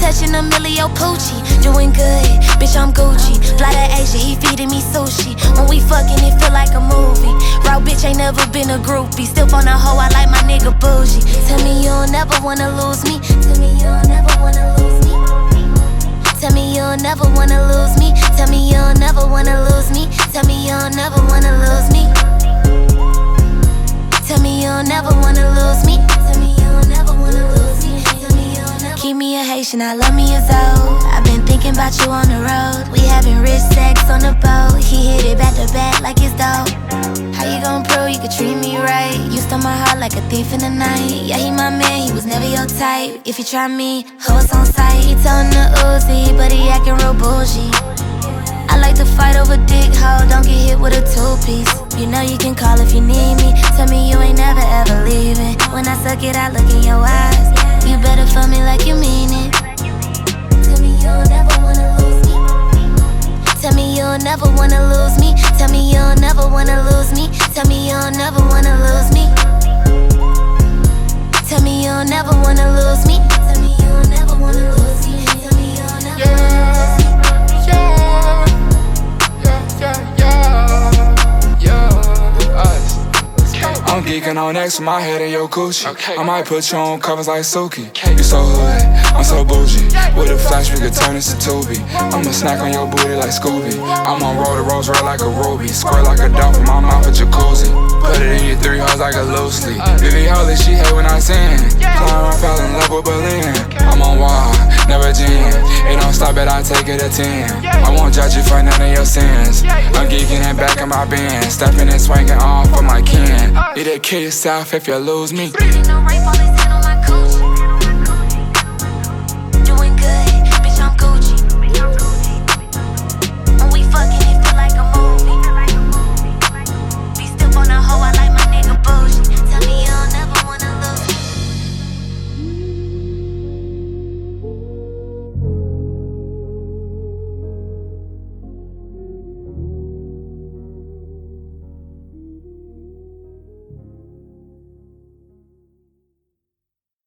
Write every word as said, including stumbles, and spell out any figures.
touching Emilio Pucci. Doing good, bitch, I'm Gucci. Fly to Asia, he feeding me sushi. When we fucking, it feel like a movie. Raw bitch ain't never been a groupie. Still on a hoe, I like my nigga bougie. Tell me you'll never wanna lose me. Tell me you'll never wanna lose me. Tell me you'll never wanna lose me. Tell me you'll never wanna lose me. Tell me you'll never wanna lose me. Tell me you'll never wanna lose me. Tell me you'll never wanna lose me. Tell me you'll never. Keep me a Haitian, I love me a Zoe. I've been thinking about you on the road. We having rich sex on the boat. He hit it back to back like it's dope. How you gon' prove you could treat me right? You stole my heart like a thief in the night. Yeah, he my man, he was never your type. If you try me, hoes on sight. He told him to Uzi, but he acting real bougie. I like to fight over dick, hoe, don't get hit with a two-piece. You know you can call if you need me. Tell me you ain't never ever leaving. When I suck it, I look in your eyes. You better fuck me like you mean it. Tell me you'll never wanna lose me. Tell me you'll never wanna lose me. Tell me you'll never wanna lose me. Tell me you'll never wanna lose me. Tell me you'll never wanna lose me. Tell me you'll never wanna lose me. Tell me you'll never wanna lose me. I'm geeking on X with my head in your coochie. Okay. I might put you on covers like Suki. Okay. You so hood, I'm so bougie. With a flash, we could turn this to Tubi. I'ma snack on your booty like Scooby. I'm on roll the rolls red like a ruby. Squirt like a dog from my mouth a jacuzzi. Put it in your three hoes like a loose sleep. Vivi Holy, she hate when I sing. Flying around, fell in love with Berlin. I'm on wild, never gin. It don't stop it, I take it a ten. I won't judge you for none of your sins. I'm geeking and back in my band. Stepping and swinging off for my kin. You did kill yourself if you lose me.